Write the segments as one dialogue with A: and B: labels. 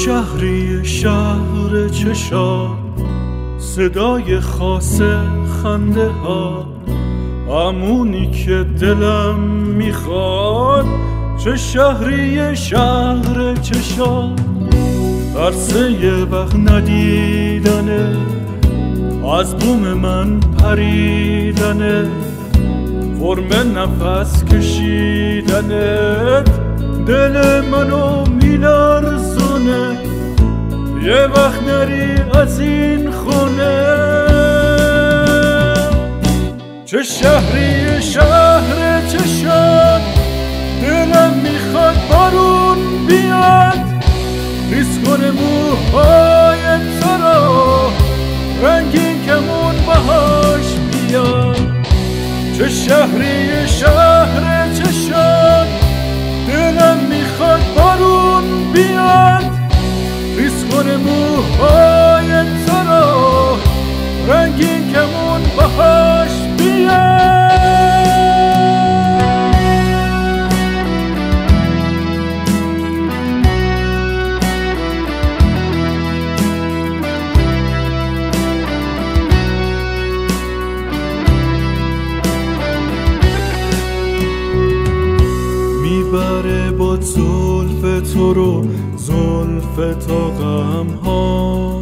A: شهری شهر چشات، صدای خاص خنده ها، همونی که دلم میخواد. چه شهری شهر چشات، ترسه یه وقت ندیدنه، از بوم من پریدنه، فرم نفس کشیدنت دل منو میلرزونه. یه وقت نری از این خونه. چه شهری شهر چشات، دلم میخواد بارون بیاد، ریز کنه موهای تو رو، رنگین کمون بهاش بیاد. چه شهری شهر چشات، دلم میخواد بارون بیاد، ریز کنه موهای تو رو، رنگین کمون بهاش بیاد. میبره با زلف تو رو، زلف تا غم ها،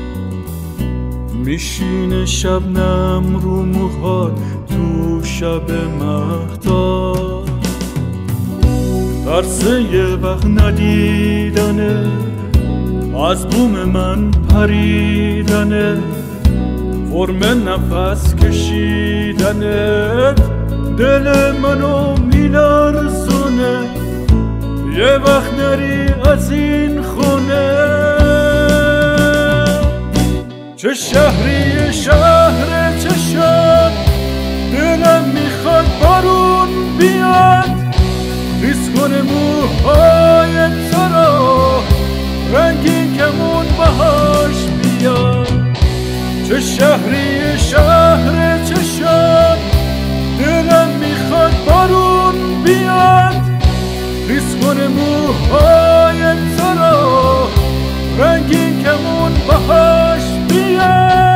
A: میشینه شبنم رو موهات تو شب مهتاب. ترسه یه وقت ندیدنه، از بوم من پریدنه، فرم نفس کشیدنت دل منو میلرزونه. یه وقت نری از این خونه. چه شهری شهر چشات، دلم میخواد بارون بیاد، ریز کنه موهای تو رو، رنگین کمون بهاش بیاد. چه شهری شهر چشات، دلم میخواد بارون بیاد، ریز کنه موهای تو رو، رنگین کمون بهاش بیاد.